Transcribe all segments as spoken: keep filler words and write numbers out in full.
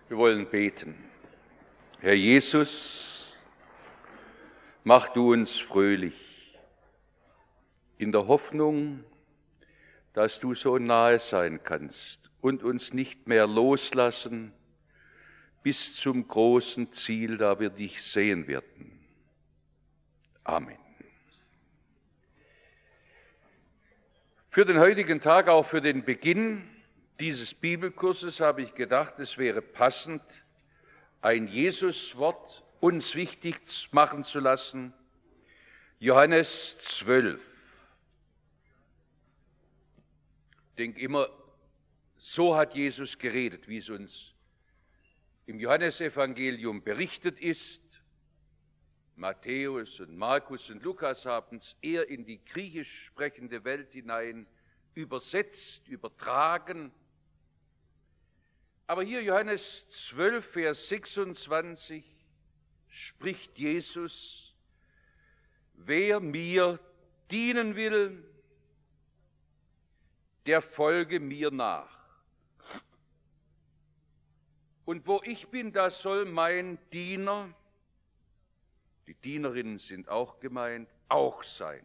Wir wollen beten. Herr Jesus, mach du uns fröhlich, in der Hoffnung, dass du so nahe sein kannst und uns nicht mehr loslassen bis zum großen Ziel, da wir dich sehen werden. Amen. Für den heutigen Tag, auch für den Beginn dieses Bibelkurses, habe ich gedacht, es wäre passend, ein Jesuswort uns wichtig machen zu lassen. Johannes zwölf. Ich denke immer, so hat Jesus geredet, wie es uns im Johannesevangelium berichtet ist. Matthäus und Markus und Lukas haben es eher in die griechisch sprechende Welt hinein übersetzt, übertragen. Aber hier Johannes zwölf, Vers sechsundzwanzig spricht Jesus: Wer mir dienen will, der folge mir nach. Und wo ich bin, da soll mein Diener, die Dienerinnen sind auch gemeint, auch sein.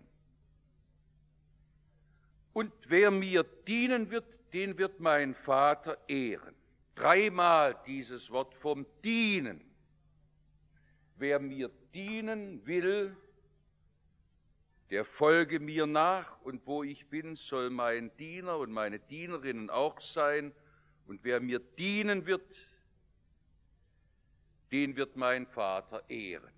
Und wer mir dienen wird, den wird mein Vater ehren. Dreimal dieses Wort vom Dienen. Wer mir dienen will, der folge mir nach, und wo ich bin, soll mein Diener und meine Dienerinnen auch sein. Und wer mir dienen wird, den wird mein Vater ehren.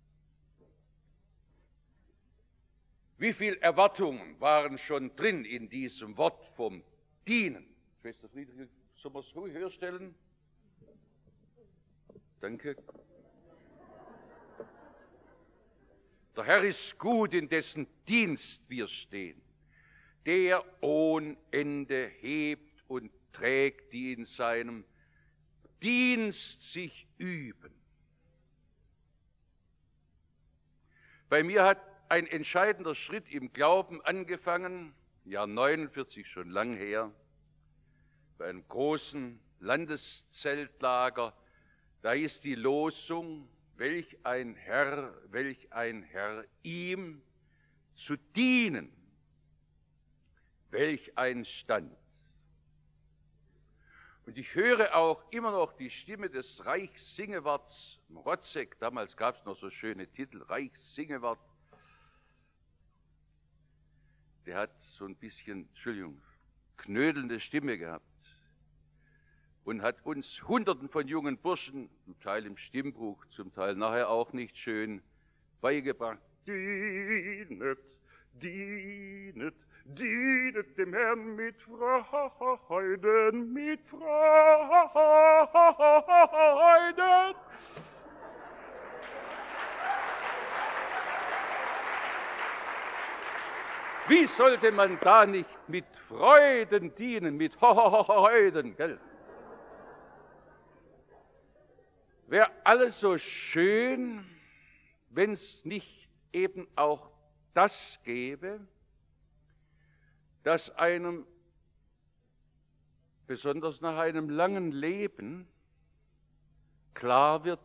Wie viele Erwartungen waren schon drin in diesem Wort vom Dienen? Schwester Friederike, sollen wir es so höher stellen? Danke. Der Herr ist gut, in dessen Dienst wir stehen, der ohne Ende hebt und trägt, die in seinem Dienst sich üben. Bei mir hat ein entscheidender Schritt im Glauben angefangen, Jahr neunundvierzig, schon lang her, bei einem großen Landeszeltlager. Da ist die Losung: Welch ein Herr, welch ein Herr, ihm zu dienen, welch ein Stand. Und ich höre auch immer noch die Stimme des Reichssingewarts Mrotzek. Damals gab es noch so schöne Titel, Reichssingewart. Der hat so ein bisschen, Entschuldigung, knödelnde Stimme gehabt und hat uns Hunderten von jungen Burschen, zum Teil im Stimmbuch, zum Teil nachher auch nicht schön, beigebracht: Dienet, dienet, dienet dem Herrn mit Freuden, mit Freuden. Wie sollte man da nicht mit Freuden dienen, mit Freuden, gell? Wäre alles so schön, wenn es nicht eben auch das gäbe, dass einem, besonders nach einem langen Leben, klar wird,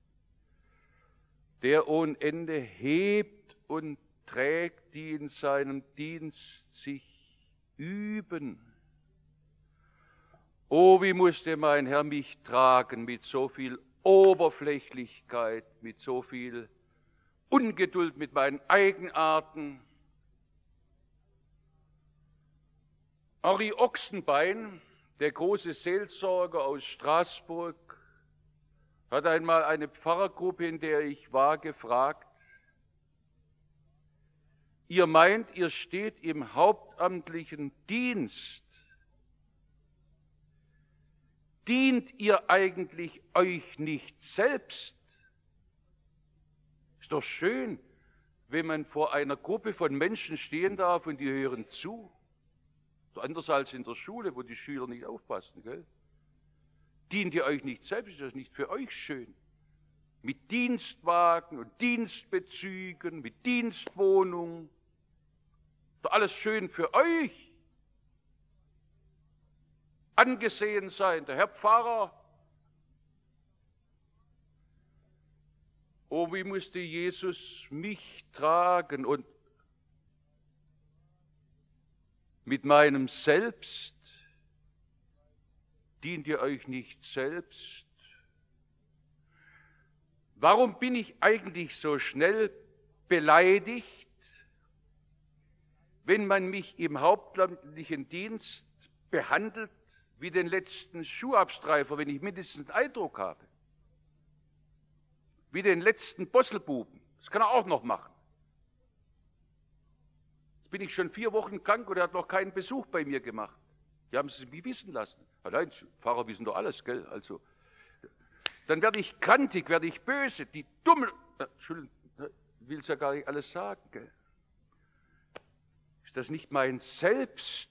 der ohne Ende hebt und trägt, die in seinem Dienst sich üben. Oh, wie musste mein Herr mich tragen mit so viel Oberflächlichkeit, mit so viel Ungeduld mit meinen Eigenarten. Henri Ochsenbein, der große Seelsorger aus Straßburg, hat einmal eine Pfarrergruppe, in der ich war, gefragt: Ihr meint, ihr steht im hauptamtlichen Dienst. Dient ihr eigentlich euch nicht selbst? Ist doch schön, wenn man vor einer Gruppe von Menschen stehen darf und die hören zu. So anders als in der Schule, wo die Schüler nicht aufpassen, gell? Dient ihr euch nicht selbst? Ist das nicht für euch schön? Mit Dienstwagen und Dienstbezügen, mit Dienstwohnung. Ist doch alles schön für euch. Angesehen sein. Der Herr Pfarrer Oh, wie musste Jesus mich tragen und mit meinem Selbst dient ihr euch nicht selbst? Warum bin ich eigentlich so schnell beleidigt, wenn man mich im hauptamtlichen Dienst behandelt wie den letzten Schuhabstreifer, wenn ich mindestens einen Eindruck habe? Wie den letzten Bosselbuben. Das kann er auch noch machen. Jetzt bin ich schon vier Wochen krank und er hat noch keinen Besuch bei mir gemacht. Die haben es mir wissen lassen. Allein, Pfarrer wissen doch alles, gell? Also, dann werde ich krantig, werde ich böse, die Dummen. Äh, Entschuldigung, ich will es ja gar nicht alles sagen, gell? Ist das nicht mein Selbst?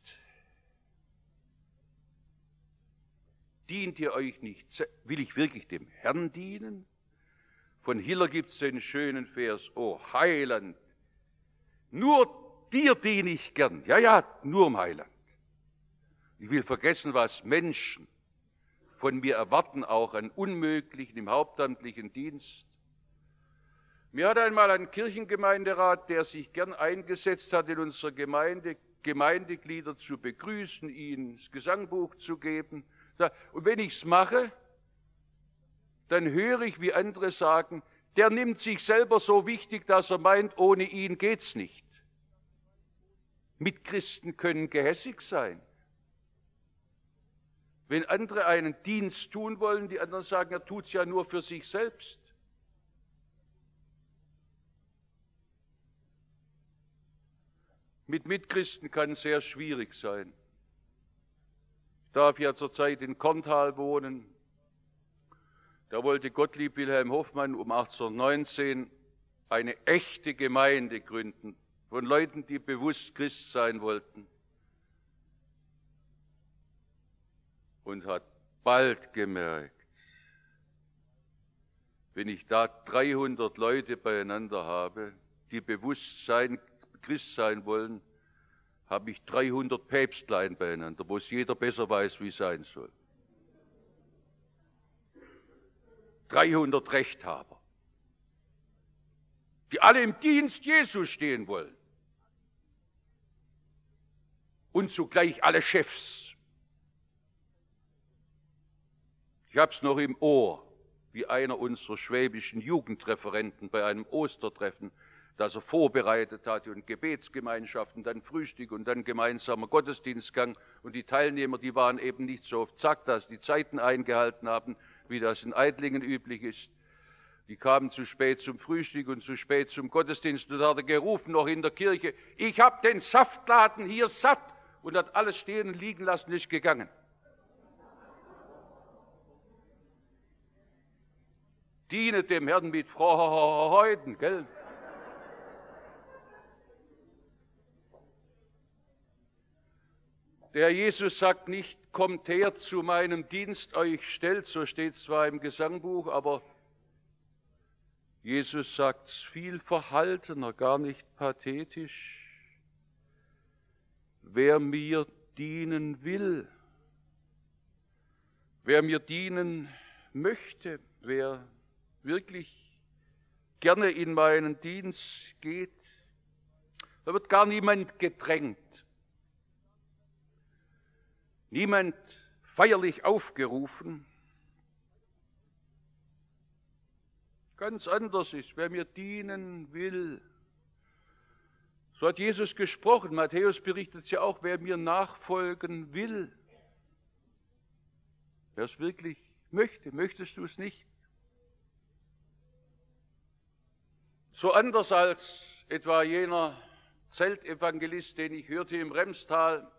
Dient ihr euch nicht? Will ich wirklich dem Herrn dienen? Von Hiller gibt es den schönen Vers: O Heiland, nur dir diene ich gern. Ja, ja, nur um Heiland. Ich will vergessen, was Menschen von mir erwarten, auch an Unmöglichen im hauptamtlichen Dienst. Mir hat einmal ein Kirchengemeinderat, der sich gern eingesetzt hat, in unserer Gemeinde Gemeindeglieder zu begrüßen, ihnen das Gesangbuch zu geben. Und wenn ich es mache, dann höre ich, wie andere sagen, der nimmt sich selber so wichtig, dass er meint, ohne ihn geht's nicht. Mitchristen können gehässig sein. Wenn andere einen Dienst tun wollen, die anderen sagen, er tut es ja nur für sich selbst. Mit Mitchristen kann es sehr schwierig sein. Ich darf ja zurzeit in Korntal wohnen. Da wollte Gottlieb Wilhelm Hoffmann um achtzehnhundertneunzehn eine echte Gemeinde gründen, von Leuten, die bewusst Christ sein wollten. Und hat bald gemerkt, wenn ich da dreihundert Leute beieinander habe, die bewusst sein, Christ sein wollen, habe ich dreihundert Päpstlein beieinander, wo es jeder besser weiß, wie es sein soll. dreihundert Rechthaber, die alle im Dienst Jesu stehen wollen. Und zugleich alle Chefs. Ich habe es noch im Ohr, wie einer unserer schwäbischen Jugendreferenten bei einem Ostertreffen, das er vorbereitet hatte, und Gebetsgemeinschaften, dann Frühstück und dann gemeinsamer Gottesdienstgang. Und die Teilnehmer, die waren eben nicht so auf Zack, dass die Zeiten eingehalten haben, wie das in Eidlingen üblich ist. Die kamen zu spät zum Frühstück und zu spät zum Gottesdienst. Und da hat er gerufen, noch in der Kirche, ich habe den Saftladen hier satt, und hat alles stehen und liegen lassen, ist gegangen. Dienet dem Herrn mit Freuden, gell? Der Herr Jesus sagt nicht, kommt her zu meinem Dienst, euch stellt, so steht es zwar im Gesangbuch, aber Jesus sagt es viel verhaltener, gar nicht pathetisch. Wer mir dienen will, wer mir dienen möchte, wer wirklich gerne in meinen Dienst geht, da wird gar niemand gedrängt, niemand feierlich aufgerufen. Ganz anders ist, wer mir dienen will. So hat Jesus gesprochen. Matthäus berichtet es ja auch, wer mir nachfolgen will. Wer es wirklich möchte, möchtest du es nicht? So anders als etwa jener Zeltevangelist, den ich hörte im Remstal,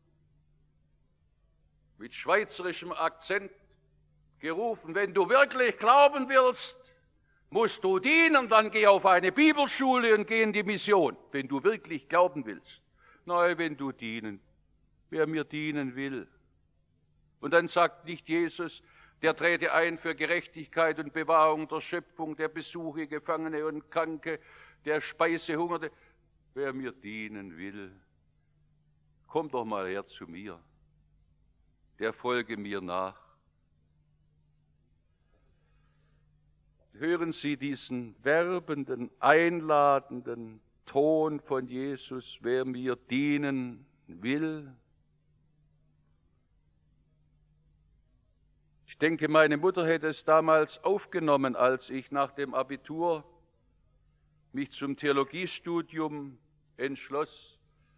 mit schweizerischem Akzent gerufen, wenn du wirklich glauben willst, musst du dienen, dann geh auf eine Bibelschule und geh in die Mission, wenn du wirklich glauben willst. Nein, wenn du dienen, wer mir dienen will. Und dann sagt nicht Jesus, der trete ein für Gerechtigkeit und Bewahrung der Schöpfung, der besuche Gefangene und Kranke, der speise Hungerte. Wer mir dienen will, komm doch mal her zu mir, der folge mir nach. hören Sie diesen werbenden, einladenden Ton von Jesus, wer mir dienen will. Ich denke, meine Mutter hätte es damals aufgenommen, als ich nach dem Abitur mich zum Theologiestudium entschloss,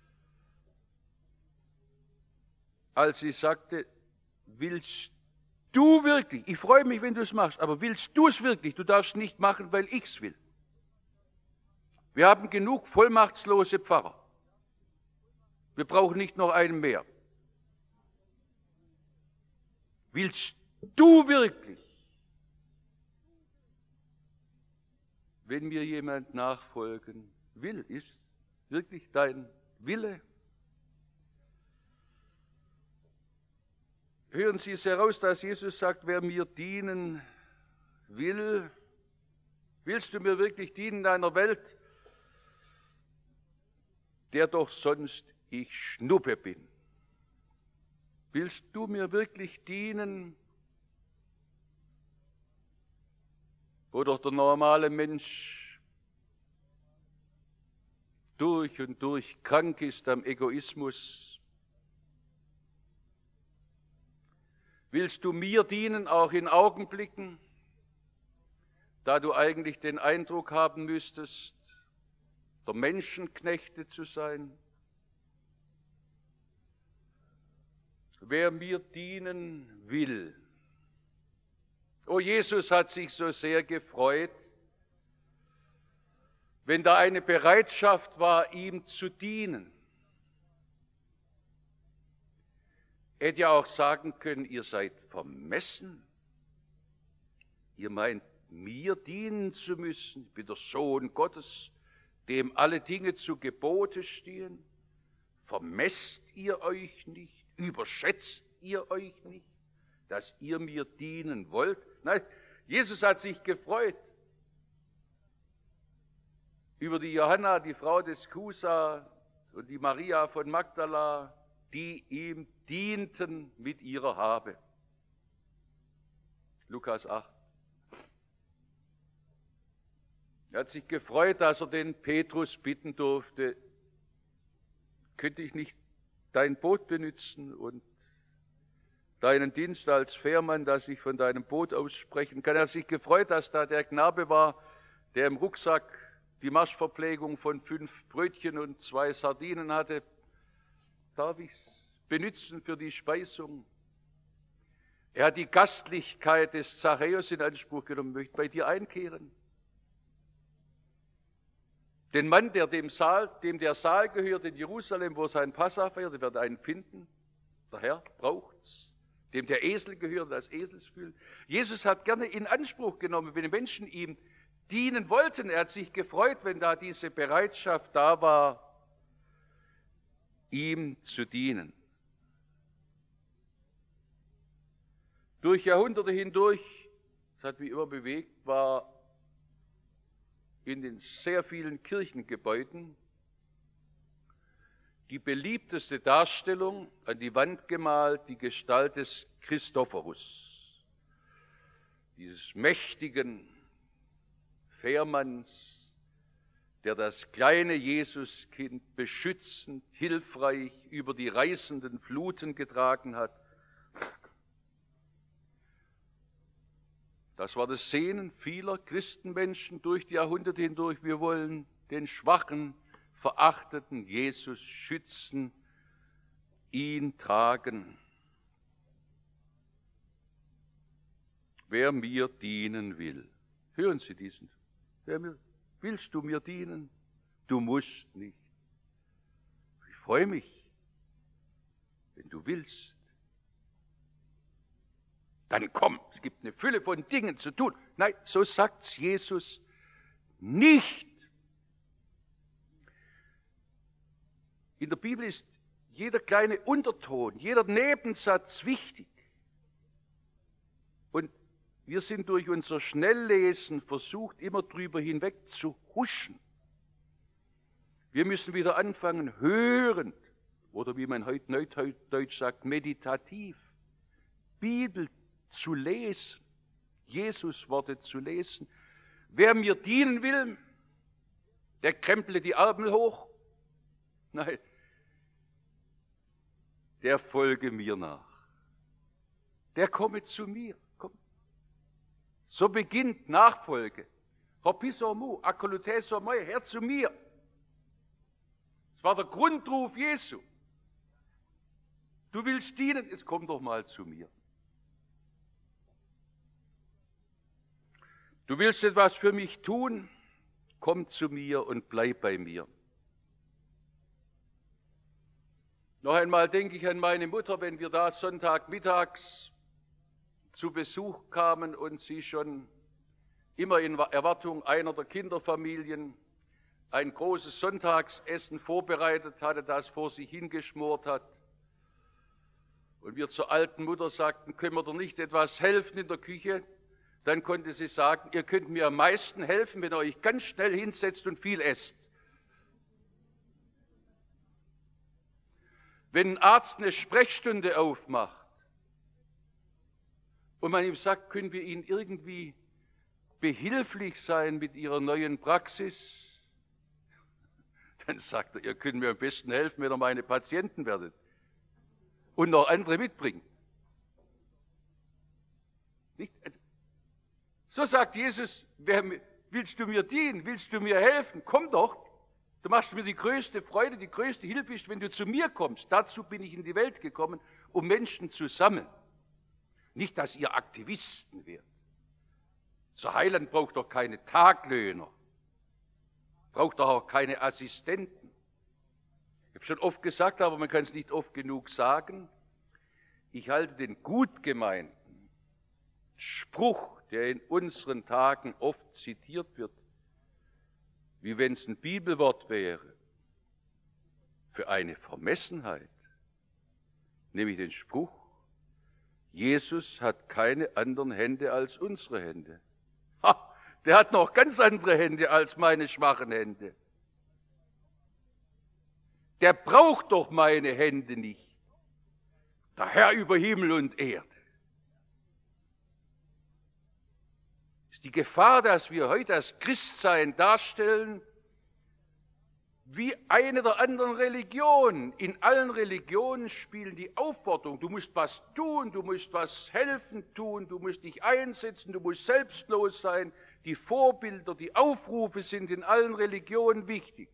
als sie sagte, willst du wirklich, ich freue mich, wenn du es machst, aber willst du es wirklich? Du darfst nicht machen, weil ich es will. Wir haben genug vollmachtslose Pfarrer. Wir brauchen nicht noch einen mehr. Willst du wirklich, wenn mir jemand nachfolgen will, ist wirklich dein Wille? Hören Sie es heraus, dass Jesus sagt, wer mir dienen will, willst du mir wirklich dienen in einer Welt, der doch sonst ich Schnuppe bin? Willst du mir wirklich dienen, wo doch der normale Mensch durch und durch krank ist am Egoismus? Willst du mir dienen, auch in Augenblicken, da du eigentlich den Eindruck haben müsstest, der Menschenknechte zu sein? Wer mir dienen will. Oh, Jesus hat sich so sehr gefreut, wenn da eine Bereitschaft war, ihm zu dienen. Er hätte ja auch sagen können, ihr seid vermessen. Ihr meint, mir dienen zu müssen. Ich bin der Sohn Gottes, dem alle Dinge zu Gebote stehen. Vermesst ihr euch nicht? Überschätzt ihr euch nicht, dass ihr mir dienen wollt? Nein, Jesus hat sich gefreut über die Johanna, die Frau des Chusa, und die Maria von Magdala, die ihm dienten mit ihrer Habe. Lukas acht. Er hat sich gefreut, dass er den Petrus bitten durfte, könnte ich nicht dein Boot benutzen und deinen Dienst als Fährmann, dass ich von deinem Boot aus sprechen kann. Er hat sich gefreut, dass da der Knabe war, der im Rucksack die Marschverpflegung von fünf Brötchen und zwei Sardinen hatte. Darf ich es benutzen für die Speisung? Er hat die Gastlichkeit des Zachäus in Anspruch genommen, möchte bei dir einkehren. Den Mann, der dem, Saal, dem der Saal gehört in Jerusalem, wo sein Passa feiert, der wird einen finden. Der Herr braucht's. Dem der Esel gehört, das Eselsfühl. Jesus hat gerne in Anspruch genommen, wenn die Menschen ihm dienen wollten. Er hat sich gefreut, wenn da diese Bereitschaft da war, ihm zu dienen. Durch Jahrhunderte hindurch, das hat mich immer bewegt, war in den sehr vielen Kirchengebäuden die beliebteste Darstellung, an die Wand gemalt, die Gestalt des Christophorus, dieses mächtigen Fährmanns, der das kleine Jesuskind beschützend, hilfreich über die reißenden Fluten getragen hat. Das war das Sehnen vieler Christenmenschen durch die Jahrhunderte hindurch. Wir wollen den schwachen, verachteten Jesus schützen, ihn tragen. Wer mir dienen will. Hören Sie diesen. Wer mir, willst du mir dienen? Du musst nicht. Ich freue mich, wenn du willst. Dann komm, es gibt eine Fülle von Dingen zu tun. Nein, so sagt Jesus nicht. In der Bibel ist jeder kleine Unterton, jeder Nebensatz wichtig. Und wir sind durch unser Schnelllesen versucht, immer drüber hinweg zu huschen. Wir müssen wieder anfangen, hörend, oder wie man heute Neudeutsch sagt, meditativ, Bibel zu lesen, Jesus-Worte zu lesen, Wer mir dienen will, der kremple die Arme hoch. Nein, der folge mir nach. Der komme zu mir. Komm. So beginnt Nachfolge. Hopisomu, akolutesomai, Herr zu mir. Das war der Grundruf Jesu. Du willst dienen, jetzt komm doch mal zu mir. Du willst etwas für mich tun, komm zu mir und bleib bei mir. Noch einmal denke ich an meine Mutter, wenn wir da Sonntagmittags zu Besuch kamen und sie schon immer in Erwartung einer der Kinderfamilien ein großes Sonntagsessen vorbereitet hatte, das vor sich hingeschmort hat. Und wir zur alten Mutter sagten, können wir doch nicht etwas helfen in der Küche? Dann konnte sie sagen, ihr könnt mir am meisten helfen, wenn ihr euch ganz schnell hinsetzt und viel esst. Wenn ein Arzt eine Sprechstunde aufmacht und man ihm sagt, können wir Ihnen irgendwie behilflich sein mit Ihrer neuen Praxis, dann sagt er, ihr könnt mir am besten helfen, wenn ihr meine Patienten werdet und noch andere mitbringt. Nicht? So sagt Jesus, wer, willst du mir dienen, willst du mir helfen, komm doch. Du machst mir die größte Freude, die größte Hilfe ist, wenn du zu mir kommst. Dazu bin ich in die Welt gekommen, um Menschen zu sammeln. Nicht, dass ihr Aktivisten werdet. Zur Heiland braucht doch keine Taglöhner, braucht doch auch keine Assistenten. Ich habe schon oft gesagt, aber man kann es nicht oft genug sagen, ich halte den gut gemeinten Spruch, der in unseren Tagen oft zitiert wird, wie wenn es ein Bibelwort wäre, für eine Vermessenheit, nämlich den Spruch, Jesus hat keine anderen Hände als unsere Hände. Ha, der hat noch ganz andere Hände als meine schwachen Hände. Der braucht doch meine Hände nicht. Der Herr über Himmel und Erde. Die Gefahr, dass wir heute das Christsein darstellen, wie eine der anderen Religionen. In allen Religionen spielen die Aufforderung, du musst was tun, du musst was helfen tun, du musst dich einsetzen, du musst selbstlos sein. Die Vorbilder, die Aufrufe sind in allen Religionen wichtig.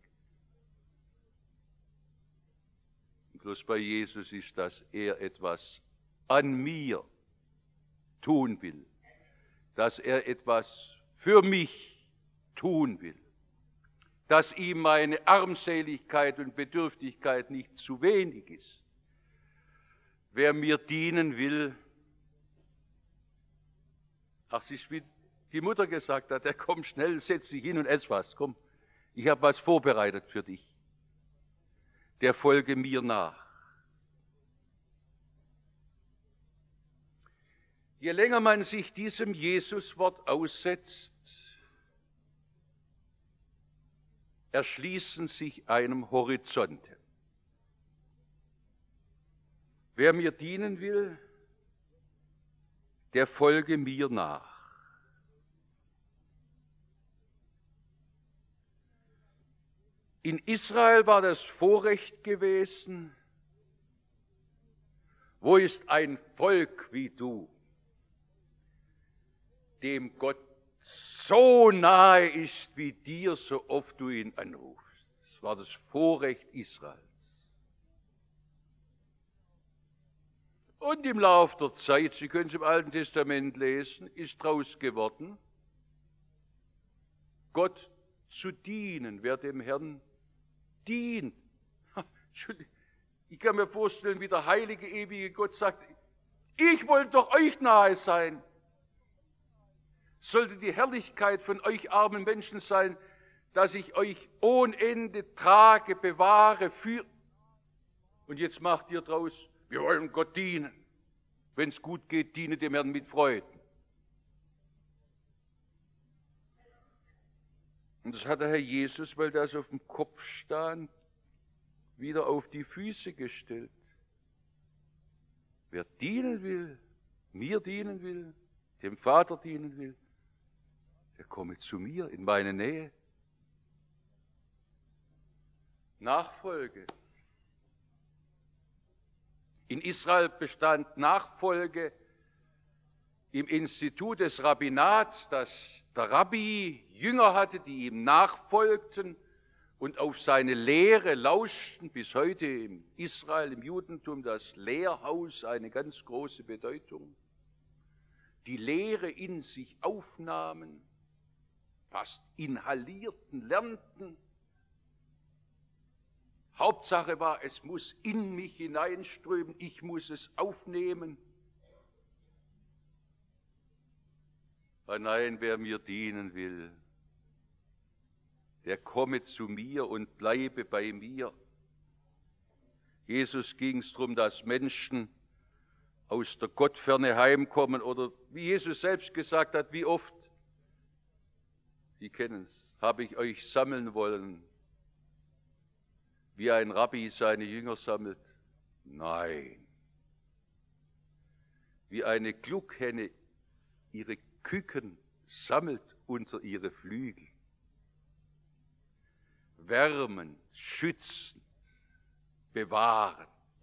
Bloß bei Jesus ist, dass er etwas an mir tun will, dass er etwas für mich tun will, dass ihm meine Armseligkeit und Bedürftigkeit nicht zu wenig ist. Wer mir dienen will, ach, es ist wie die Mutter gesagt hat, der komm schnell, setz dich hin und ess was, komm, ich habe was vorbereitet für dich. Der folge mir nach. Je länger man sich diesem Jesuswort aussetzt, erschließen sich einem Horizonte. Wer mir dienen will, der folge mir nach. In Israel war das Vorrecht gewesen, wo ist ein Volk wie du, dem Gott so nahe ist wie dir, so oft du ihn anrufst. Das war das Vorrecht Israels. Und im Laufe der Zeit, Sie können es im Alten Testament lesen, ist daraus geworden, Gott zu dienen, wer dem Herrn dient. Ich kann mir vorstellen, wie der heilige, ewige Gott sagt, ich wollte doch euch nahe sein. Sollte die Herrlichkeit von euch armen Menschen sein, dass ich euch ohne Ende trage, bewahre, führe. Und jetzt macht ihr draus, wir wollen Gott dienen. Wenn es gut geht, diene dem Herrn mit Freuden. Und das hat der Herr Jesus, weil das auf dem Kopf stand, wieder auf die Füße gestellt. Wer dienen will, mir dienen will, dem Vater dienen will, er komme zu mir in meine Nähe. Nachfolge. In Israel bestand Nachfolge im Institut des Rabbinats, dass der Rabbi Jünger hatte, die ihm nachfolgten und auf seine Lehre lauschten. Bis heute in Israel, im Judentum, das Lehrhaus eine ganz große Bedeutung. Die Lehre in sich aufnahmen, fast inhalierten, lernten. Hauptsache war, es muss in mich hineinströmen, ich muss es aufnehmen. Aber nein, wer mir dienen will, der komme zu mir und bleibe bei mir. Jesus ging es darum, dass Menschen aus der Gottferne heimkommen oder wie Jesus selbst gesagt hat, wie oft, Sie kennen es, habe ich euch sammeln wollen, wie ein Rabbi seine Jünger sammelt. Nein. Wie eine Gluckhenne ihre Küken sammelt unter ihre Flügel. Wärmend, schützend, bewahrend.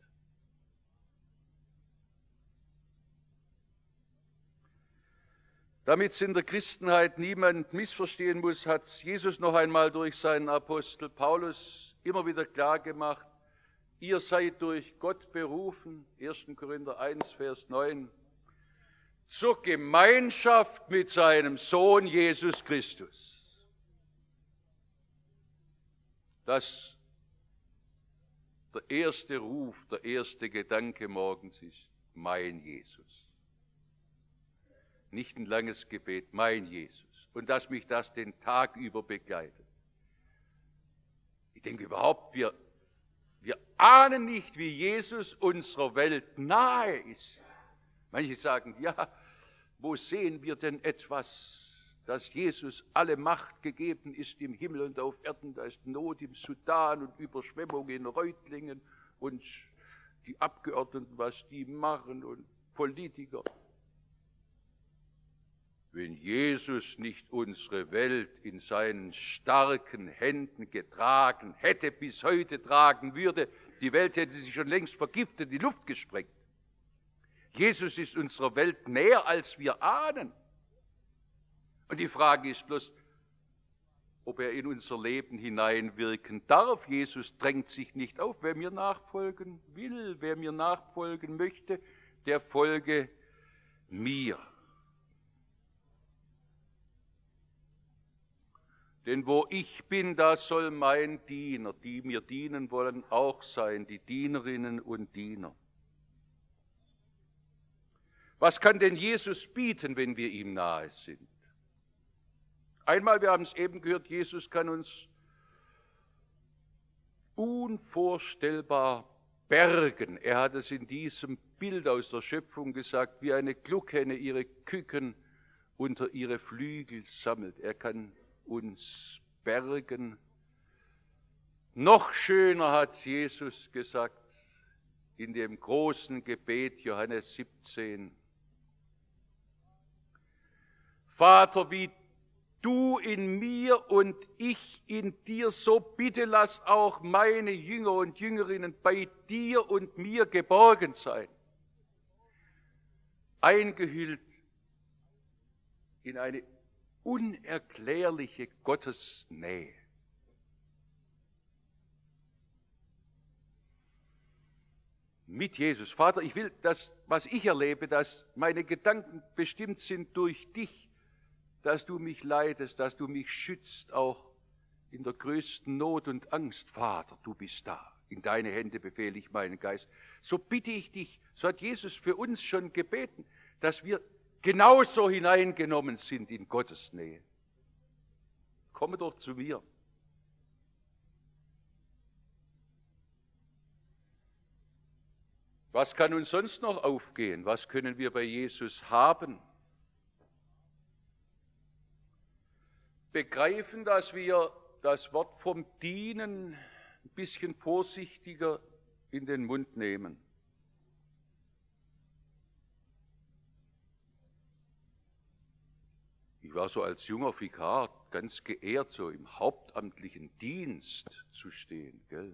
Damit es in der Christenheit niemand missverstehen muss, hat Jesus noch einmal durch seinen Apostel Paulus immer wieder klar gemacht, ihr seid durch Gott berufen, erster Korinther eins, Vers neun, zur Gemeinschaft mit seinem Sohn Jesus Christus. Das der erste Ruf, der erste Gedanke morgens ist, mein Jesus. Nicht ein langes Gebet, mein Jesus. Und dass mich das den Tag über begleitet. Ich denke überhaupt, wir, wir ahnen nicht, wie Jesus unserer Welt nahe ist. Manche sagen, ja, wo sehen wir denn etwas, dass Jesus alle Macht gegeben ist im Himmel und auf Erden? Da ist Not im Sudan und Überschwemmung in Reutlingen und die Abgeordneten, was die machen und Politiker. Wenn Jesus nicht unsere Welt in seinen starken Händen getragen hätte, bis heute tragen würde, die Welt hätte sich schon längst vergiftet, in die Luft gesprengt. Jesus ist unserer Welt näher, als wir ahnen. Und die Frage ist bloß, ob er in unser Leben hineinwirken darf. Jesus drängt sich nicht auf. Wer mir nachfolgen will, wer mir nachfolgen möchte, der folge mir. Denn wo ich bin, da soll mein Diener, die mir dienen wollen, auch sein, die Dienerinnen und Diener. Was kann denn Jesus bieten, wenn wir ihm nahe sind? Einmal, wir haben es eben gehört, Jesus kann uns unvorstellbar bergen. Er hat es in diesem Bild aus der Schöpfung gesagt, wie eine Gluckhenne ihre Küken unter ihre Flügel sammelt. Er kann uns bergen. Noch schöner hat Jesus gesagt in dem großen Gebet Johannes siebzehn. Vater, wie du in mir und ich in dir, so bitte lass auch meine Jünger und Jüngerinnen bei dir und mir geborgen sein. Eingehüllt in eine unerklärliche Gottesnähe. Mit Jesus. Vater, ich will, dass, was ich erlebe, dass meine Gedanken bestimmt sind durch dich, dass du mich leitest, dass du mich schützt, auch in der größten Not und Angst. Vater, du bist da. In deine Hände befehle ich meinen Geist. So bitte ich dich, so hat Jesus für uns schon gebeten, dass wir genauso hineingenommen sind in Gottes Nähe. Komme doch zu mir. Was kann uns sonst noch aufgehen? Was können wir bei Jesus haben? Begreifen, dass wir das Wort vom Dienen ein bisschen vorsichtiger in den Mund nehmen. Ich war so als junger Vikar ganz geehrt, so im hauptamtlichen Dienst zu stehen, gell?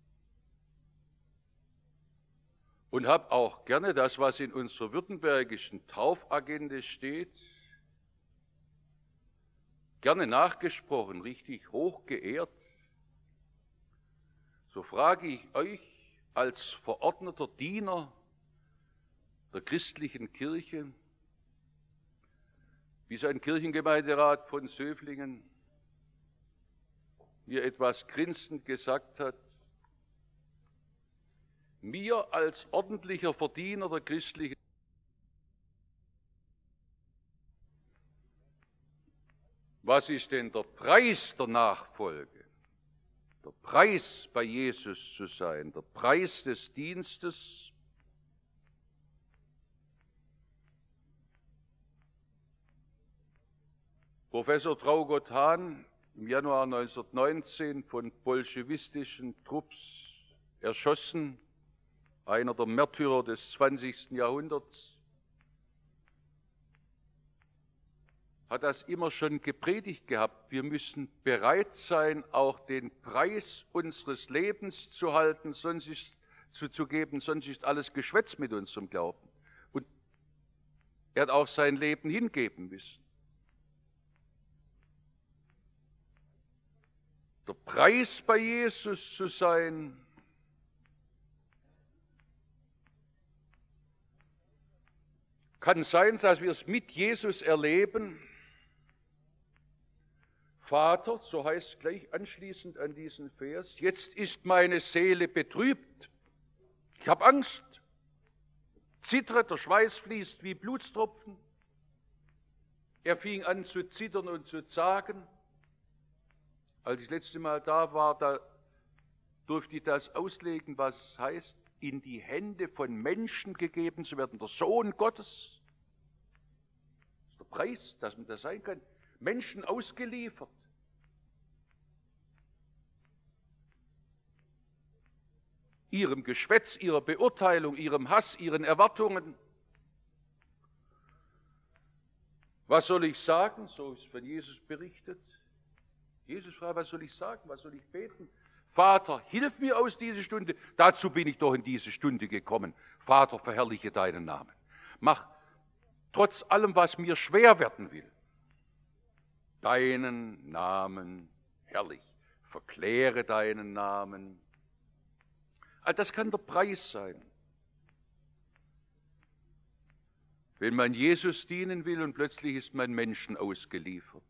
Und habe auch gerne das, was in unserer württembergischen Taufagende steht, gerne nachgesprochen, richtig hoch geehrt. So frage ich euch als verordneter Diener der christlichen Kirche, wie sein Kirchengemeinderat von Söflingen mir etwas grinsend gesagt hat, mir als ordentlicher Verdiener der christlichen Was ist denn der Preis der Nachfolge? Der Preis, bei Jesus zu sein, der Preis des Dienstes? Professor Traugott Hahn, im Januar neunzehnhundertneunzehn von bolschewistischen Trupps erschossen, einer der Märtyrer des zwanzigsten Jahrhunderts, hat das immer schon gepredigt gehabt. Wir müssen bereit sein, auch den Preis unseres Lebens zu halten, sonst ist, zu, zu geben, sonst ist alles Geschwätz mit unserem Glauben. Und er hat auch sein Leben hingeben müssen. Der Preis bei Jesus zu sein, kann sein, dass wir es mit Jesus erleben. Vater, so heißt es gleich anschließend an diesen Vers, jetzt ist meine Seele betrübt. Ich habe Angst. Zittert, der Schweiß fließt wie Blutstropfen. Er fing an zu zittern und zu zagen. Als ich das letzte Mal da war, da durfte ich das auslegen, was es heißt, in die Hände von Menschen gegeben zu werden, der Sohn Gottes. Das ist der Preis, dass man das sein kann. Menschen ausgeliefert. Ihrem Geschwätz, ihrer Beurteilung, ihrem Hass, ihren Erwartungen. Was soll ich sagen? So ist von Jesus berichtet. Jesus fragt, was soll ich sagen? Was soll ich beten? Vater, hilf mir aus dieser Stunde. Dazu bin ich doch in diese Stunde gekommen. Vater, verherrliche deinen Namen. Mach trotz allem, was mir schwer werden will, deinen Namen herrlich. Verkläre deinen Namen. Das kann der Preis sein. Wenn man Jesus dienen will und plötzlich ist man Menschen ausgeliefert.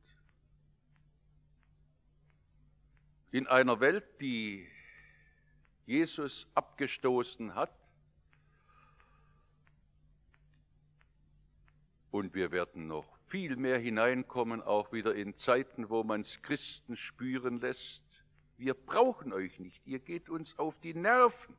In einer Welt, die Jesus abgestoßen hat, und wir werden noch viel mehr hineinkommen, auch wieder in Zeiten, wo man es Christen spüren lässt, wir brauchen euch nicht, ihr geht uns auf die Nerven,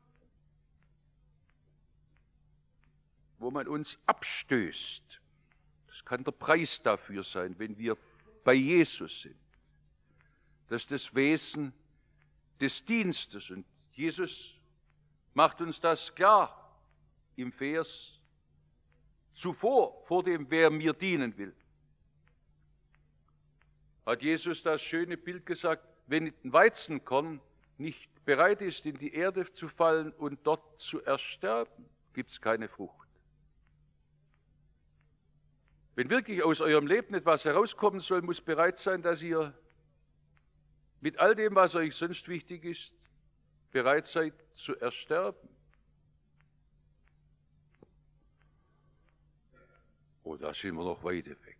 wo man uns abstößt. Das kann der Preis dafür sein, wenn wir bei Jesus sind. Das ist das Wesen des Dienstes. Und Jesus macht uns das klar im Vers zuvor, vor dem, wer mir dienen will. Hat Jesus das schöne Bild gesagt, wenn ein Weizenkorn nicht bereit ist, in die Erde zu fallen und dort zu ersterben, gibt es keine Frucht. Wenn wirklich aus eurem Leben etwas herauskommen soll, muss bereit sein, dass ihr mit all dem, was euch sonst wichtig ist, bereit seid zu ersterben. Oh, da sind wir noch weit weg.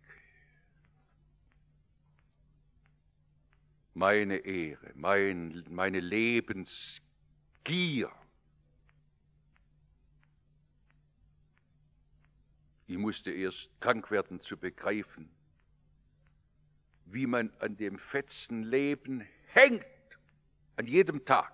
Meine Ehre, mein, meine Lebensgier. Ich musste erst krank werden, zu begreifen, wie man an dem fetzen Leben hängt, an jedem Tag.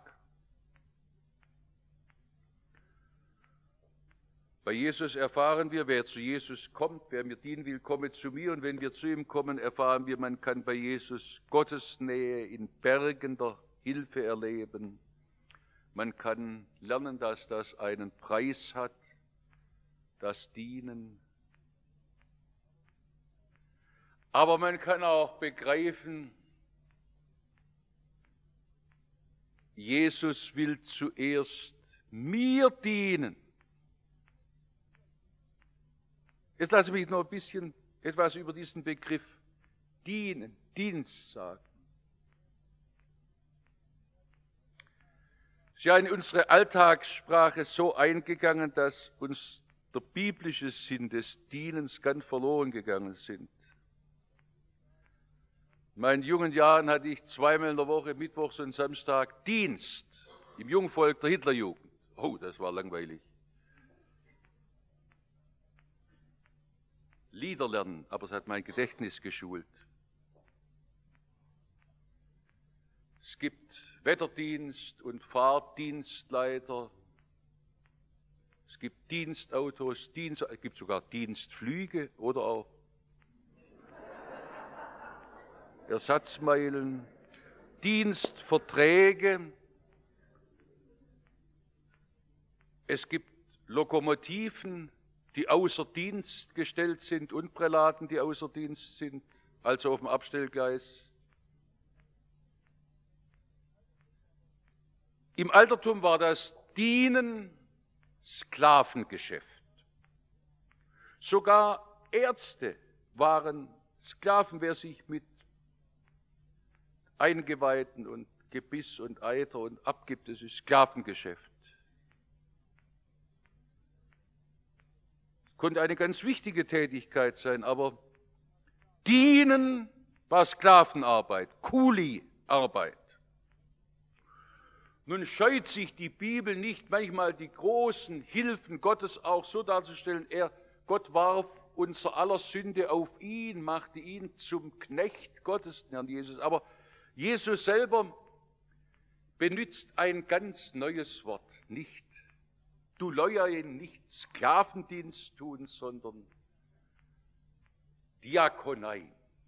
Bei Jesus erfahren wir, wer zu Jesus kommt, wer mir dienen will, komme zu mir. Und wenn wir zu ihm kommen, erfahren wir, man kann bei Jesus Gottes Nähe in bergender Hilfe erleben. Man kann lernen, dass das einen Preis hat, das Dienen. Aber man kann auch begreifen, Jesus will zuerst mir dienen. Jetzt lasse ich mich noch ein bisschen etwas über diesen Begriff dienen, Dienst sagen. Es ist ja in unsere Alltagssprache so eingegangen, dass uns der biblische Sinn des Dienens ganz verloren gegangen sind. In meinen jungen Jahren hatte ich zweimal in der Woche, Mittwochs und Samstag, Dienst im Jungvolk der Hitlerjugend. Oh, das war langweilig. Lieder lernen, aber es hat mein Gedächtnis geschult. Es gibt Wetterdienst und Fahrdienstleiter. Es gibt Dienstautos, Dienst, es gibt sogar Dienstflüge oder auch Ersatzmeilen, Dienstverträge. Es gibt Lokomotiven, die außer Dienst gestellt sind und Prälaten, die außer Dienst sind, also auf dem Abstellgleis. Im Altertum war das Dienen Sklavengeschäft. Sogar Ärzte waren Sklaven, wer sich mit Eingeweiden und Gebiss und Eiter und abgibt, das ist Sklavengeschäft. Konnte eine ganz wichtige Tätigkeit sein, aber Dienen war Sklavenarbeit, Kuli-Arbeit. Nun scheut sich die Bibel nicht, manchmal die großen Hilfen Gottes auch so darzustellen. Er, Gott warf unser aller Sünde auf ihn, machte ihn zum Knecht Gottes, den Herrn Jesus. Aber Jesus selber benutzt ein ganz neues Wort, nicht du Leuerin, nicht Sklavendienst tun, sondern Diakonei.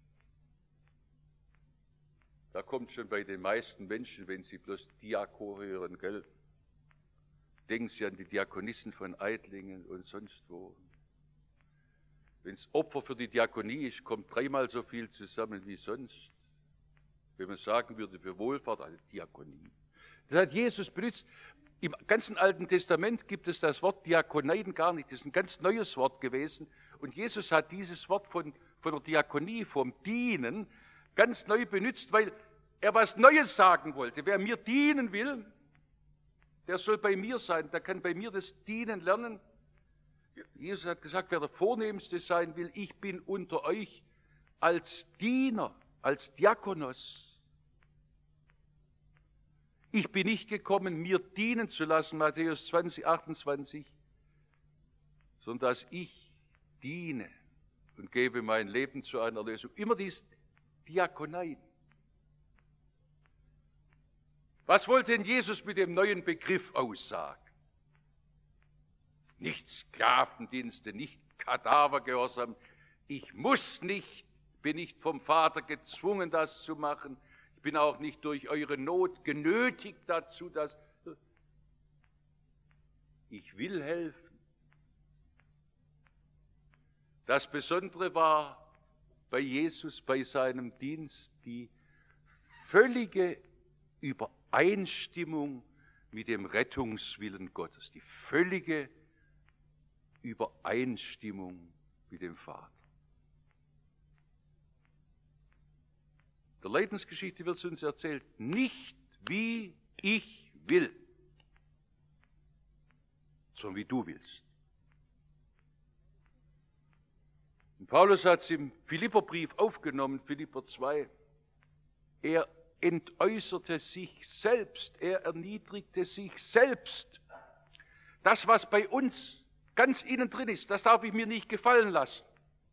Da kommt schon bei den meisten Menschen, wenn sie bloß Diako hören, gell? Denken sie an die Diakonissen von Eidlingen und sonst wo. Wenn es Opfer für die Diakonie ist, kommt dreimal so viel zusammen wie sonst. Wenn man sagen würde, für Wohlfahrt, also Diakonie. Das hat Jesus benutzt. Im ganzen Alten Testament gibt es das Wort Diakoneien gar nicht. Das ist ein ganz neues Wort gewesen. Und Jesus hat dieses Wort von, von der Diakonie, vom Dienen, ganz neu benutzt, weil er was Neues sagen wollte. Wer mir dienen will, der soll bei mir sein, der kann bei mir das Dienen lernen. Jesus hat gesagt, wer der Vornehmste sein will, ich bin unter euch als Diener, als Diakonos. Ich bin nicht gekommen, mir dienen zu lassen, Matthäus zwanzig, achtundzwanzig, sondern dass ich diene und gebe mein Leben zu einer Erlösung. Immer dies Diakonei. Was wollte denn Jesus mit dem neuen Begriff aussagen? Nicht Sklavendienste, nicht Kadavergehorsam. Ich muss nicht, bin nicht vom Vater gezwungen, das zu machen. Ich bin auch nicht durch eure Not genötigt dazu, dass ich will helfen. Das Besondere war bei Jesus, bei seinem Dienst, die völlige Übereinstimmung mit dem Rettungswillen Gottes, die völlige Übereinstimmung mit dem Vater. Der Leidensgeschichte wird es uns erzählt, nicht wie ich will, sondern wie du willst. Und Paulus hat es im Philipperbrief aufgenommen, Philipper zwei. Er entäußerte sich selbst, er erniedrigte sich selbst. Das, was bei uns ganz innen drin ist, das darf ich mir nicht gefallen lassen.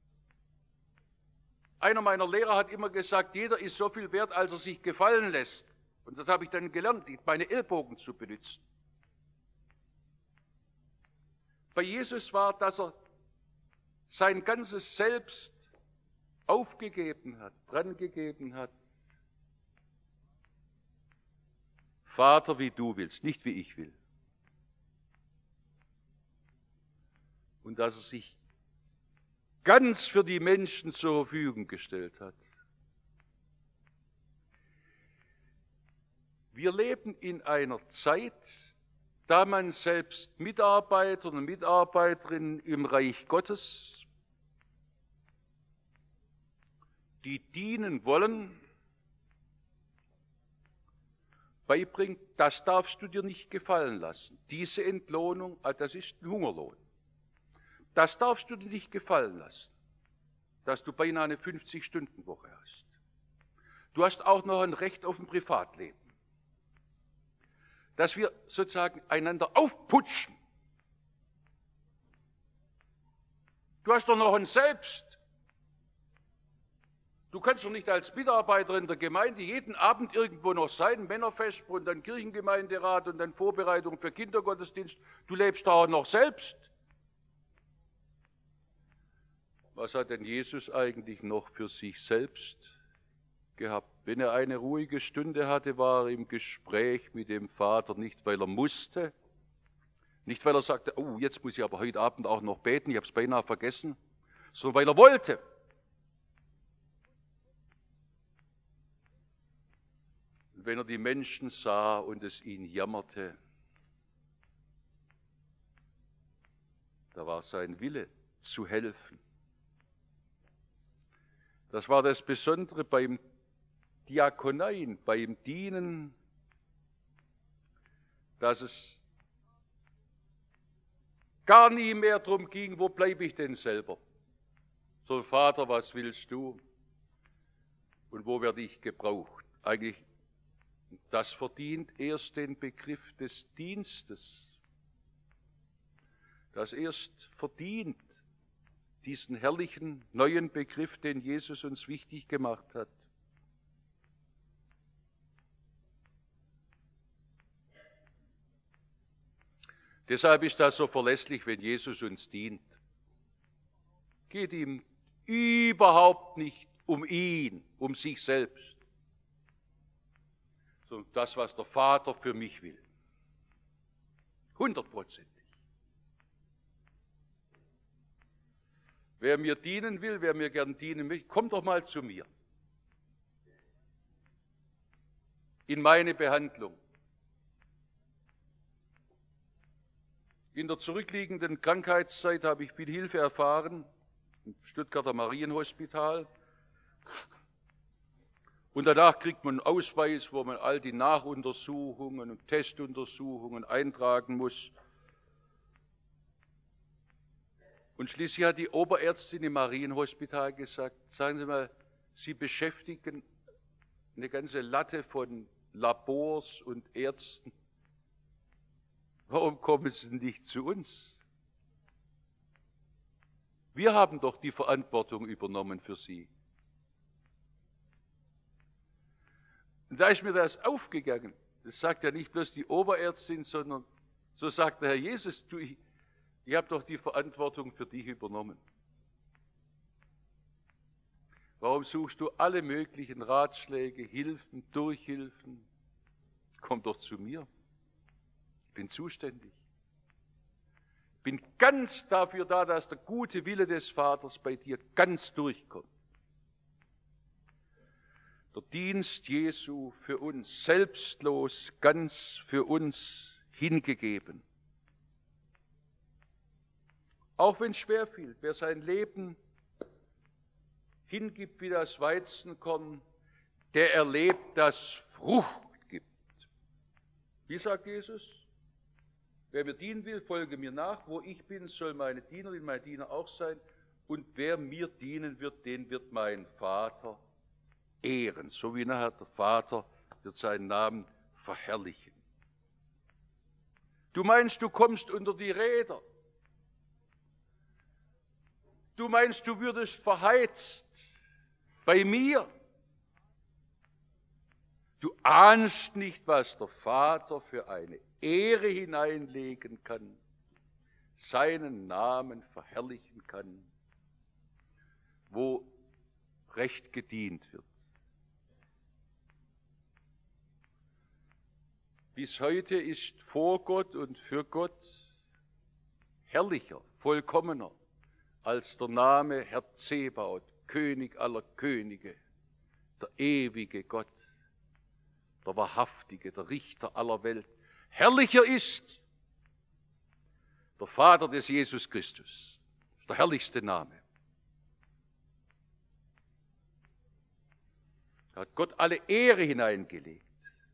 Einer meiner Lehrer hat immer gesagt, jeder ist so viel wert, als er sich gefallen lässt. Und das habe ich dann gelernt, meine Ellbogen zu benutzen. Bei Jesus war, dass er sein ganzes Selbst aufgegeben hat, drangegeben hat. Vater, wie du willst, nicht wie ich will. Und dass er sich ganz für die Menschen zur Verfügung gestellt hat. Wir leben in einer Zeit, da man selbst Mitarbeiter und Mitarbeiterinnen im Reich Gottes, die dienen wollen, beibringt, das darfst du dir nicht gefallen lassen. Diese Entlohnung, das ist ein Hungerlohn. Das darfst du dir nicht gefallen lassen, dass du beinahe eine fünfzig-Stunden-Woche hast. Du hast auch noch ein Recht auf ein Privatleben. Dass wir sozusagen einander aufputschen. Du hast doch noch ein Selbst. Du kannst doch nicht als Mitarbeiterin der Gemeinde jeden Abend irgendwo noch sein, Männerfest und dann Kirchengemeinderat und dann Vorbereitung für Kindergottesdienst. Du lebst da auch noch selbst. Was hat denn Jesus eigentlich noch für sich selbst gehabt? Wenn er eine ruhige Stunde hatte, war er im Gespräch mit dem Vater, nicht weil er musste, nicht weil er sagte, oh, jetzt muss ich aber heute Abend auch noch beten, ich habe es beinahe vergessen, sondern weil er wollte. Und wenn er die Menschen sah und es ihn jammerte, da war sein Wille zu helfen. Das war das Besondere beim Diakoneien, beim Dienen, dass es gar nie mehr darum ging, wo bleibe ich denn selber? So, Vater, was willst du? Und wo werde ich gebraucht? Eigentlich, das verdient erst den Begriff des Dienstes. Das erst verdient diesen herrlichen neuen Begriff, den Jesus uns wichtig gemacht hat. Deshalb ist das so verlässlich, wenn Jesus uns dient. Geht ihm überhaupt nicht um ihn, um sich selbst, sondern das, was der Vater für mich will. Hundertprozentig. Wer mir dienen will, wer mir gern dienen möchte, kommt doch mal zu mir. In meine Behandlung. In der zurückliegenden Krankheitszeit habe ich viel Hilfe erfahren, im Stuttgarter Marienhospital. Und danach kriegt man einen Ausweis, wo man all die Nachuntersuchungen und Testuntersuchungen eintragen muss. Und schließlich hat die Oberärztin im Marienhospital gesagt, sagen Sie mal, Sie beschäftigen eine ganze Latte von Labors und Ärzten. Warum kommen Sie nicht zu uns? Wir haben doch die Verantwortung übernommen für Sie. Und da ist mir das aufgegangen. Das sagt ja nicht bloß die Oberärztin, sondern so sagt der Herr Jesus, du, ich, ich habe doch die Verantwortung für dich übernommen. Warum suchst du alle möglichen Ratschläge, Hilfen, Durchhilfen? Komm doch zu mir. Ich bin zuständig. Ich bin ganz dafür da, dass der gute Wille des Vaters bei dir ganz durchkommt. Der Dienst Jesu für uns, selbstlos, ganz für uns hingegeben. Auch wenn es schwerfällt, wer sein Leben hingibt wie das Weizenkorn, der erlebt, dass Frucht gibt. Wie sagt Jesus? Wer mir dienen will, folge mir nach. Wo ich bin, soll meine Dienerin, mein Diener auch sein. Und wer mir dienen wird, den wird mein Vater ehren. So wie nachher der Vater wird seinen Namen verherrlichen. Du meinst, du kommst unter die Räder. Du meinst, du würdest verheizt bei mir. Du ahnst nicht, was der Vater für eine Ehre hineinlegen kann, seinen Namen verherrlichen kann, wo recht gedient wird. Bis heute ist vor Gott und für Gott herrlicher, vollkommener als der Name Herr Zebaoth, König aller Könige, der ewige Gott, der Wahrhaftige, der Richter aller Welt, herrlicher ist der Vater des Jesus Christus. Das ist der herrlichste Name. Da hat Gott alle Ehre hineingelegt.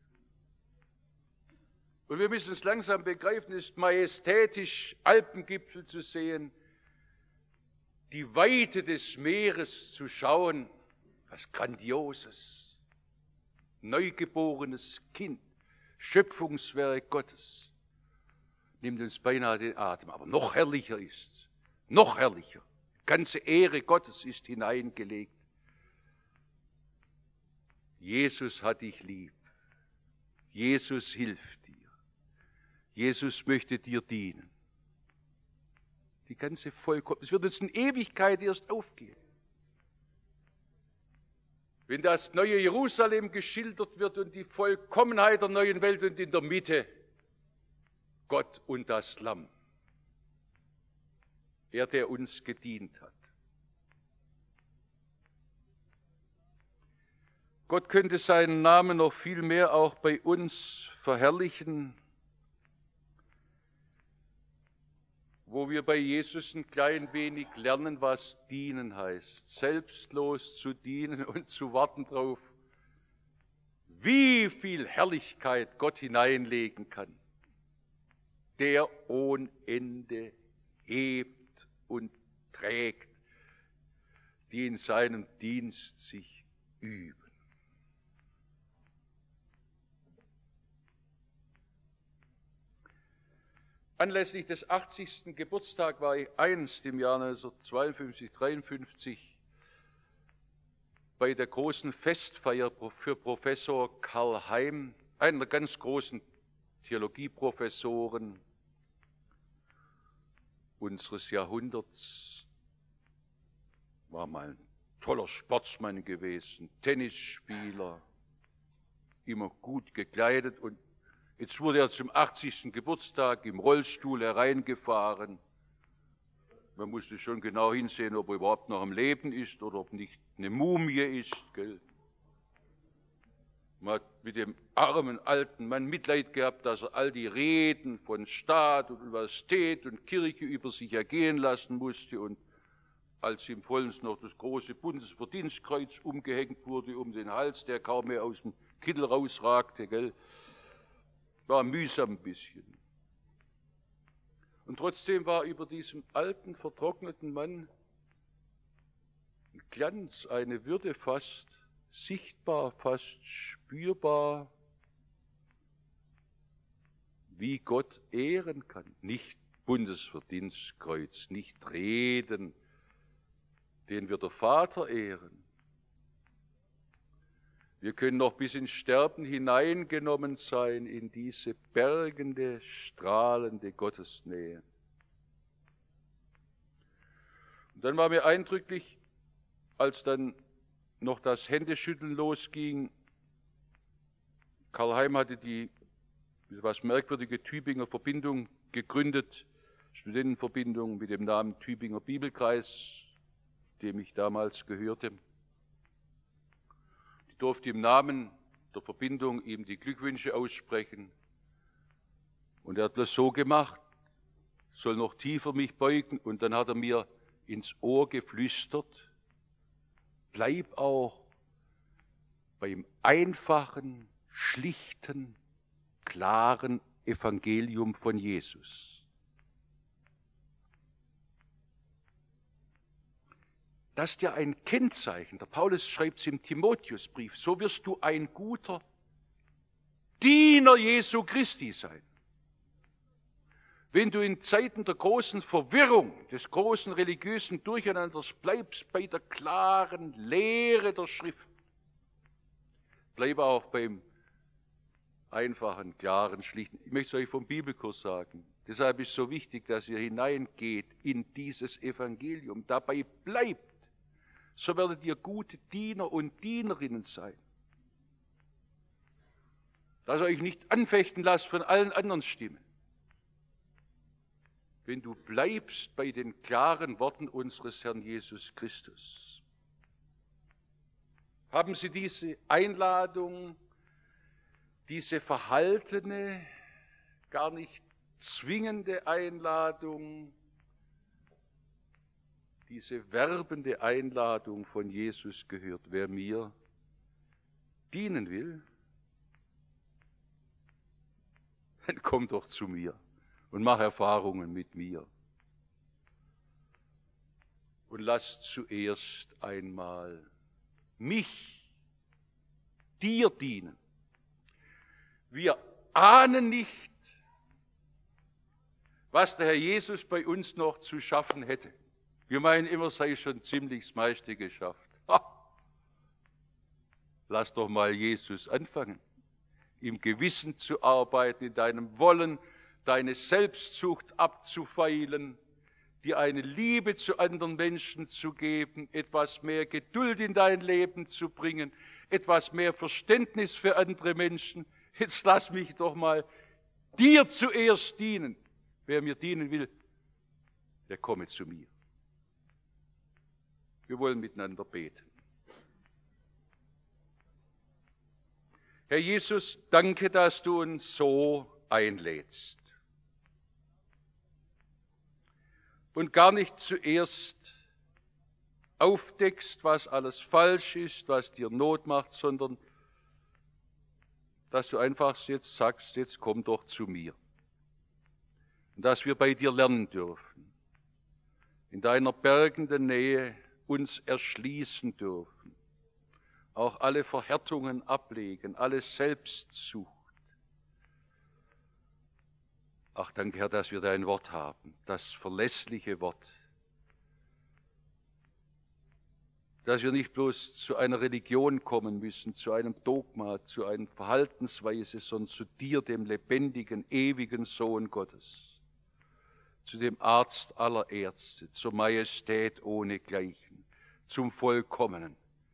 Und wir müssen es langsam begreifen, es ist majestätisch, Alpengipfel zu sehen, die Weite des Meeres zu schauen, was Grandioses, neugeborenes Kind, Schöpfungswerk Gottes, nimmt uns beinahe den Atem. Aber noch herrlicher ist, noch herrlicher, ganze Ehre Gottes ist hineingelegt. Jesus hat dich lieb, Jesus hilft dir, Jesus möchte dir dienen. Die ganze Vollkommenheit, es wird uns in Ewigkeit erst aufgehen. Wenn das neue Jerusalem geschildert wird und die Vollkommenheit der neuen Welt und in der Mitte Gott und das Lamm, er, der uns gedient hat. Gott könnte seinen Namen noch viel mehr auch bei uns verherrlichen, wo wir bei Jesus ein klein wenig lernen, was dienen heißt. Selbstlos zu dienen und zu warten drauf, wie viel Herrlichkeit Gott hineinlegen kann, der ohne Ende hebt und trägt, die in seinem Dienst sich üben. Anlässlich des achtzigsten Geburtstags war ich einst im Jahr neunzehnhundertzweiundfünfzig, dreiundfünfzig bei der großen Festfeier für Professor Karl Heim, einer der ganz großen Theologieprofessoren unseres Jahrhunderts. War mal ein toller Sportsmann gewesen, Tennisspieler, immer gut gekleidet, und jetzt wurde er zum achtzigsten Geburtstag im Rollstuhl hereingefahren. Man musste schon genau hinsehen, ob er überhaupt noch am Leben ist oder ob nicht eine Mumie ist. Gell? Man hat mit dem armen alten Mann Mitleid gehabt, dass er all die Reden von Staat und Universität und Kirche über sich ergehen lassen musste. Und als ihm vollends noch das große Bundesverdienstkreuz umgehängt wurde um den Hals, der kaum mehr aus dem Kittel rausragte, gell? War mühsam ein bisschen. Und trotzdem war über diesem alten, vertrockneten Mann ein Glanz, eine Würde fast sichtbar, fast spürbar, wie Gott ehren kann. Nicht Bundesverdienstkreuz, nicht Reden, den wir der Vater ehren. Wir können noch bis ins Sterben hineingenommen sein in diese bergende, strahlende Gottesnähe. Und dann war mir eindrücklich, als dann noch das Händeschütteln losging. Karl Heim hatte die etwas merkwürdige Tübinger Verbindung gegründet, Studentenverbindung mit dem Namen Tübinger Bibelkreis, dem ich damals gehörte. Ich durfte im Namen der Verbindung ihm die Glückwünsche aussprechen. Und er hat das so gemacht, soll noch tiefer mich beugen, und dann hat er mir ins Ohr geflüstert: Bleib auch beim einfachen, schlichten, klaren Evangelium von Jesus. Das ist ja ein Kennzeichen. Der Paulus schreibt es im Timotheusbrief: So wirst du ein guter Diener Jesu Christi sein. Wenn du in Zeiten der großen Verwirrung, des großen religiösen Durcheinanders bleibst bei der klaren Lehre der Schrift, bleib auch beim einfachen, klaren, schlichten. Ich möchte es euch vom Bibelkurs sagen. Deshalb ist es so wichtig, dass ihr hineingeht in dieses Evangelium, dabei bleibt. So werdet ihr gute Diener und Dienerinnen sein. Dass ihr euch nicht anfechten lasst von allen anderen Stimmen. wenn du bleibst bei den klaren Worten unseres Herrn Jesus Christus. Haben Sie diese Einladung, diese verhaltene, gar nicht zwingende Einladung, diese werbende Einladung von Jesus gehört? Wer mir dienen will, dann komm doch zu mir und mach Erfahrungen mit mir. Und lass zuerst einmal mich dir dienen. Wir ahnen nicht, was der Herr Jesus bei uns noch zu schaffen hätte. Wir meinen immer, sei schon ziemlich das meiste geschafft. Ha! Lass doch mal Jesus anfangen, im Gewissen zu arbeiten, in deinem Wollen, deine Selbstsucht abzufeilen, dir eine Liebe zu anderen Menschen zu geben, etwas mehr Geduld in dein Leben zu bringen, etwas mehr Verständnis für andere Menschen. Jetzt lass mich doch mal dir zuerst dienen. Wer mir dienen will, der komme zu mir. Wir wollen miteinander beten. Herr Jesus, danke, dass du uns so einlädst und gar nicht zuerst aufdeckst, was alles falsch ist, was dir Not macht, sondern dass du einfach jetzt sagst, jetzt komm doch zu mir. Und dass wir bei dir lernen dürfen, in deiner bergenden Nähe uns erschließen dürfen, auch alle Verhärtungen ablegen, alle Selbstsucht. Ach, danke, Herr, dass wir dein Wort haben, das verlässliche Wort, dass wir nicht bloß zu einer Religion kommen müssen, zu einem Dogma, zu einer Verhaltensweise, sondern zu dir, dem lebendigen, ewigen Sohn Gottes, zu dem Arzt aller Ärzte, zur Majestät ohnegleichen, zum Vollkommenen,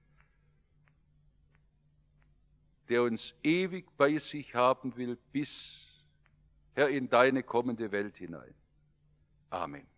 der uns ewig bei sich haben will, bis, Herr, in deine kommende Welt hinein. Amen.